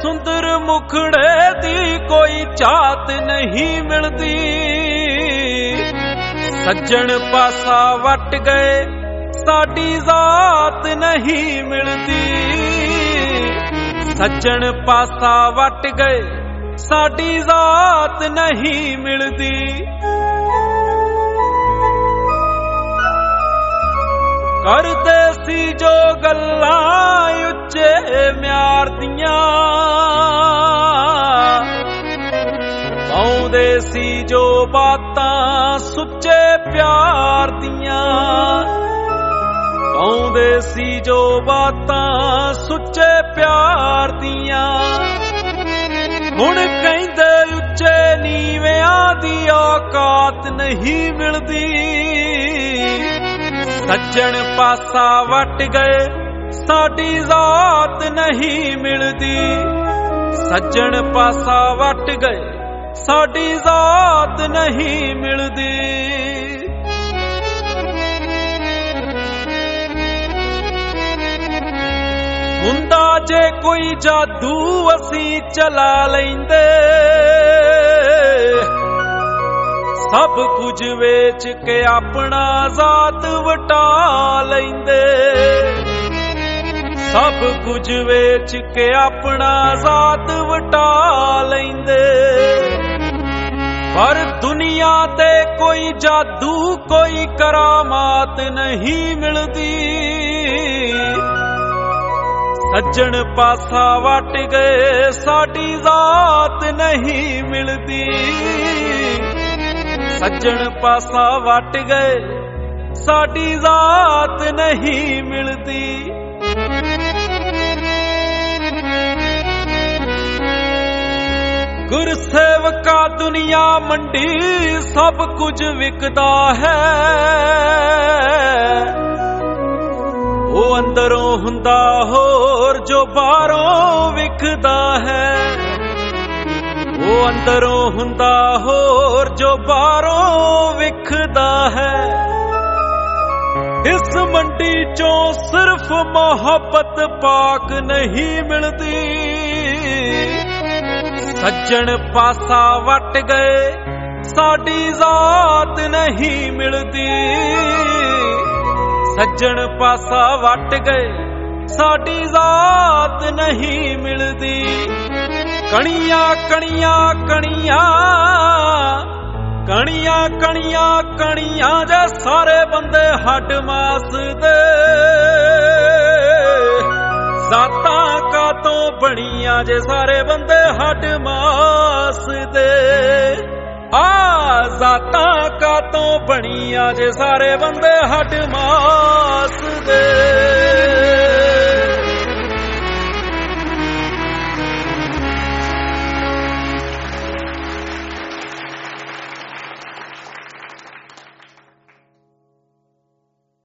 सुंदर मुखड़े दी कोई जात नहीं मिलती। सज्जन पासा वट गए साडी जात नहीं मिलती। सज्जन पासा वट गए साडी जात नहीं मिलती। करदे सी जो गल्लां उच्चे म्यार दियां, पाउंदे सी जो बातां सुच्चे प्यार दियां। पाउंदे सी जो बातां सुच्चे प्यार दियां। हुण कहंदे उच्चे नीवियां दी औकात नहीं मिलदी। सज्जन पासा वट गए साडी जात नहीं मिलदी। सज्जन पासा वट गए साडी जात नहीं मिलदी। हुंदा जे कोई जादू असी चला लैंदे, सब कुछ वेच के अपना जात वटा लैंदे। सब कुछ वेच के अपना जात वटा लैंदे। पर दुनिया ते कोई जादू कोई करामात नहीं मिलदी। सज्जन पासा वट गए साडी जात नहीं मिलदी। सज्जन पासा वट गए साडी जात नहीं मिलदी। गुरसेवका दुनिया मंडी सब कुछ विकदा है। वो अंदरों हुंदा होर जो बाहरों विकदा है। वो अंदरों हुंदा होर जो बाहरों विखदा है। इस मंडी चों सिर्फ मोहब्बत पाक नहीं मिलती। सज्जन पासा वट गए साडी जात नहीं मिलती। सज्जन पासा वट गए साडी जात नहीं मिलती। कणियां कणियां कणियां कणियां कणियां कणियां जे सारे बंदे हड्ड मास दे। जातां कातों बणियां जे सारे बंदे हड्ड मास दे। जातां कातों बणियां जे सारे बंदे हड्ड मास दे।